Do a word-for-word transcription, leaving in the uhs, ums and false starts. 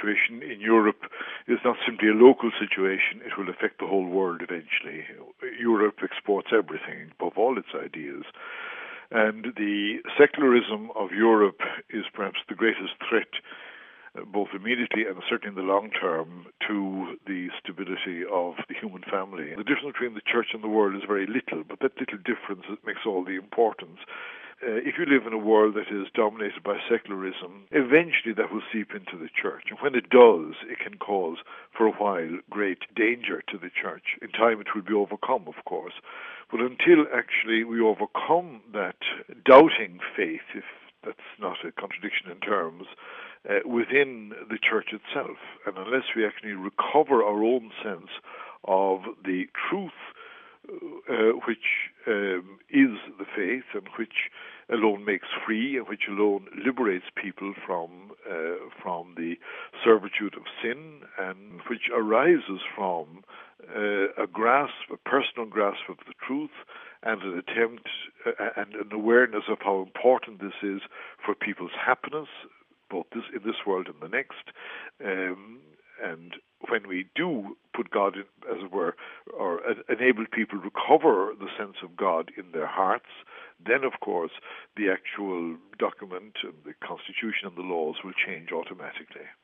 situation in Europe is not simply a local situation, it will affect the whole world eventually. Europe exports everything, above all its ideas. And the secularism of Europe is perhaps the greatest threat, uh, both immediately and certainly in the long term, to the stability of the human family. The difference between the church and the world is very little, but that little difference makes all the importance. Uh, if you live in a world that is dominated by secularism, eventually that will seep into the church. And when it does, it can cause, for a while, great danger to the church. In time it will be overcome, of course. But until actually we overcome that doubting faith, if that's not a contradiction in terms, uh, within the church itself, and unless we actually recover our own sense of the truth Uh, which um, is the faith, and which alone makes free, and which alone liberates people from uh, from the servitude of sin, and which arises from uh, a grasp, a personal grasp of the truth, and an attempt uh, and an awareness of how important this is for people's happiness, both this in this world and the next. Um, and when we do put God in, as it were, or enable people recover the sense of God in their hearts, then, of course, the actual document and the Constitution and the laws will change automatically.